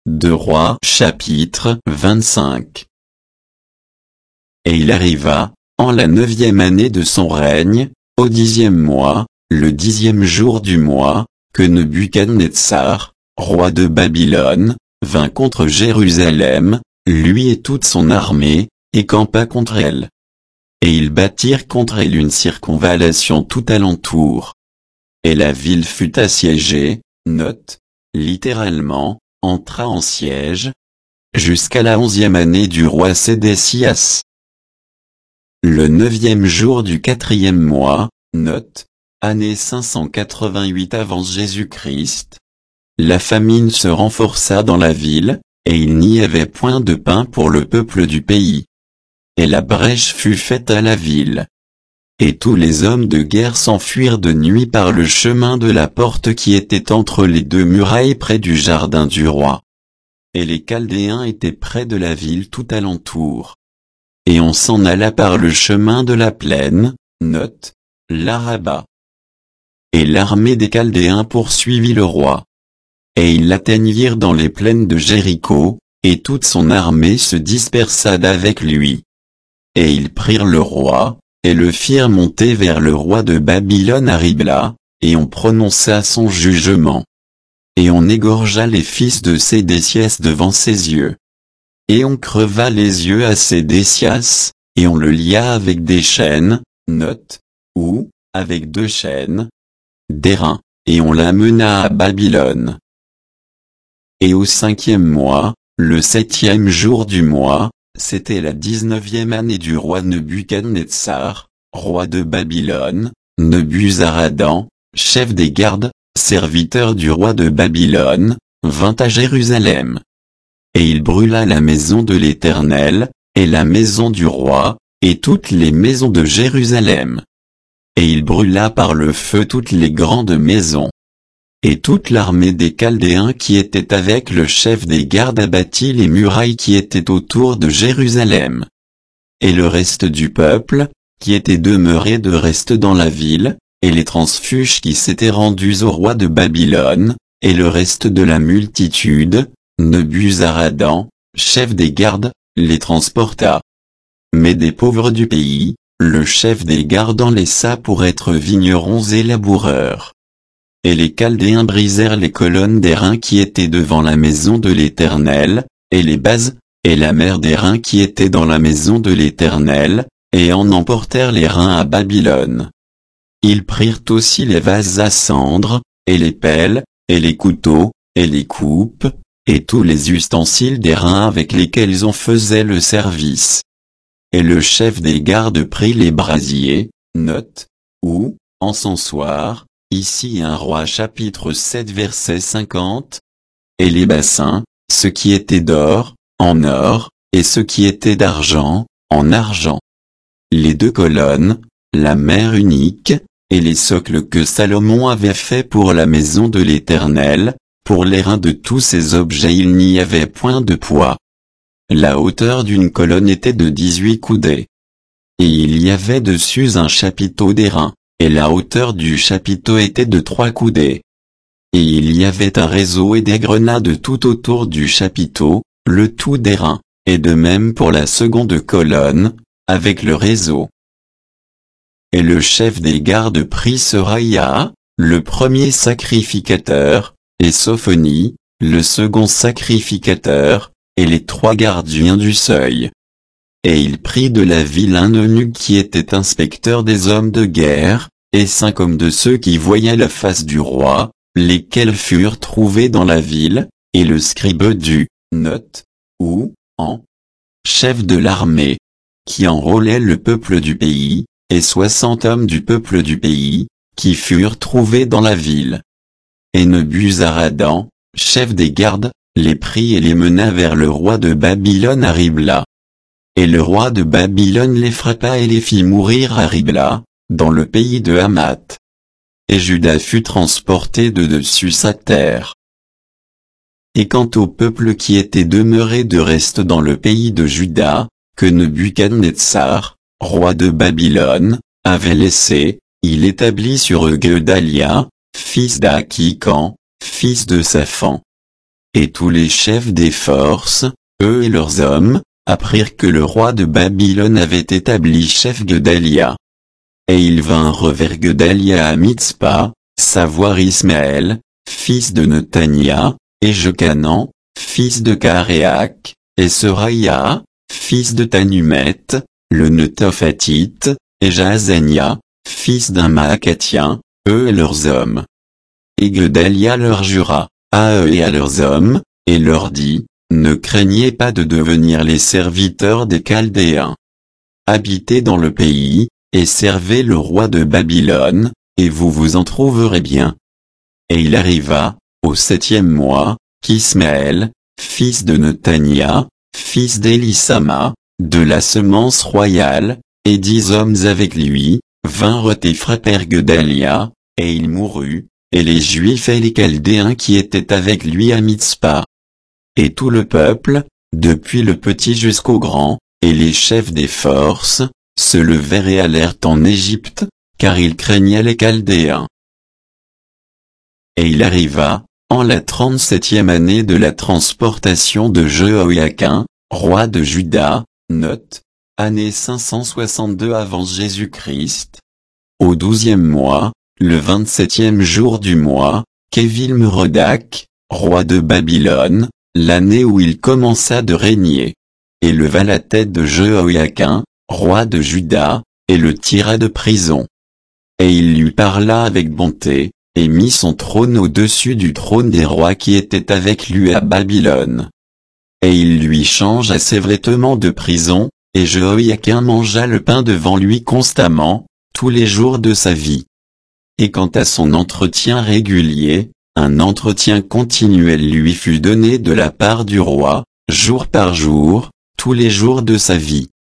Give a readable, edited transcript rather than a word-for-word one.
Deux Rois chapitre 25. Et il arriva, en la 9e année de son règne, au 10e mois, le 10e jour du mois, que Nebuchadnezzar, roi de Babylone, vint contre Jérusalem, lui et toute son armée, et campa contre elle. Et ils bâtirent contre elle une circonvallation tout alentour. Et la ville fut assiégée, littéralement, entra en siège, jusqu'à la 11e année du roi Sédécias. Le 9e jour du 4e mois, année 588 avant Jésus-Christ, la famine se renforça dans la ville, et il n'y avait point de pain pour le peuple du pays. Et la brèche fut faite à la ville. Et tous les hommes de guerre s'enfuirent de nuit par le chemin de la porte qui était entre les deux murailles près du jardin du roi. Et les Chaldéens étaient près de la ville tout alentour. Et on s'en alla par le chemin de la plaine, l'Araba. Et l'armée des Chaldéens poursuivit le roi. Et ils l'atteignirent dans les plaines de Jéricho, et toute son armée se dispersa d'avec lui. Et ils prirent le roi, et le firent monter vers le roi de Babylone à Ribla, et on prononça son jugement. Et on égorgea les fils de Sédécias devant ses yeux. Et on creva les yeux à Sédécias, et on le lia avec des chaînes, avec 2 chaînes, d'airain, et on l'amena à Babylone. Et au 5e mois, le 7e jour du mois, c'était la 19e année du roi Nebuchadnezzar, roi de Babylone, Nebuzaradan, chef des gardes, serviteur du roi de Babylone, vint à Jérusalem. Et il brûla la maison de l'Éternel, et la maison du roi, et toutes les maisons de Jérusalem. Et il brûla par le feu toutes les grandes maisons. Et toute l'armée des Chaldéens qui était avec le chef des gardes abattit les murailles qui étaient autour de Jérusalem. Et le reste du peuple, qui était demeuré de reste dans la ville, et les transfuges qui s'étaient rendus au roi de Babylone, et le reste de la multitude, Nebuzaradan, chef des gardes, les transporta. Mais des pauvres du pays, le chef des gardes en laissa pour être vignerons et laboureurs. Et les Chaldéens brisèrent les colonnes d'airain qui étaient devant la maison de l'Éternel, et les bases, et la mer d'airain qui était dans la maison de l'Éternel, et en emportèrent les reins à Babylone. Ils prirent aussi les vases à cendre, et les pelles, et les couteaux, et les coupes, et tous les ustensiles d'airain avec lesquels on faisait le service. Et le chef des gardes prit les brasiers, encensoirs, ici un roi chapitre 7 verset 50. Et les bassins, ce qui était d'or, en or, et ce qui était d'argent, en argent. Les 2 colonnes, la mer unique, et les socles que Salomon avait fait pour la maison de l'Éternel, pour les reins de tous ces objets il n'y avait point de poids. La hauteur d'une colonne était de 18 coudées. Et il y avait dessus un chapiteau d'airain, et la hauteur du chapiteau était de 3 coudées. Et il y avait un réseau et des grenades tout autour du chapiteau, le tout d'airain, et de même pour la seconde colonne, avec le réseau. Et le chef des gardes prit Seraïa, le premier sacrificateur, et Sophonie, le second sacrificateur, et les 3 gardiens du seuil. Et il prit de la ville un eunuque qui était inspecteur des hommes de guerre, et 5 hommes de ceux qui voyaient la face du roi, lesquels furent trouvés dans la ville, et le scribe du, chef de l'armée, qui enrôlait le peuple du pays, et 60 hommes du peuple du pays, qui furent trouvés dans la ville. Et Nebuzaradan, chef des gardes, les prit et les mena vers le roi de Babylone à Ribla. Et le roi de Babylone les frappa et les fit mourir à Ribla, dans le pays de Hamath. Et Juda fut transporté de dessus sa terre. Et quant au peuple qui était demeuré de reste dans le pays de Juda, que Nebuchadnezzar, roi de Babylone, avait laissé, il établit sur eux Guedalia, fils d'Achican, fils de Saphan. Et tous les chefs des forces, eux et leurs hommes, apprirent que le roi de Babylone avait établi chef Guedalia. Et ils vinrent vers Guedalia à Mitzpa, savoir Ismaël, fils de Netania, et Jochanan, fils de Karéak, et Seraïa, fils de Tanumet, le Netophatite, et Jaazania, fils d'un Maacatien, eux et leurs hommes. Et Guedalia leur jura, à eux et à leurs hommes, et leur dit, ne craignez pas de devenir les serviteurs des Chaldéens. Habitez dans le pays, et servez le roi de Babylone, et vous vous en trouverez bien. Et il arriva, au 7e mois, qu'Ismaël, fils de Netania, fils d'Élissama, de la semence royale, et 10 hommes avec lui, vinrent et frappèrent Guedalia, et il mourut, et les Juifs et les Chaldéens qui étaient avec lui à Mitzpa. Et tout le peuple, depuis le petit jusqu'au grand, et les chefs des forces, se levèrent et allèrent en Égypte, car ils craignaient les Chaldéens. Et il arriva, en la 37e année de la transportation de Jehoïakim, roi de Juda, note, année 562 avant Jésus-Christ. Au 12e mois, le 27e jour du mois, qu'Évil-Merodach, roi de Babylone, l'année où il commença de régner, éleva la tête de Jehoïakim, roi de Juda, et le tira de prison. Et il lui parla avec bonté, et mit son trône au-dessus du trône des rois qui étaient avec lui à Babylone. Et il lui changea ses vêtements de prison, et Jehoïakim mangea le pain devant lui constamment, tous les jours de sa vie. Et quant à son entretien régulier, un entretien continuel lui fut donné de la part du roi, jour par jour, tous les jours de sa vie.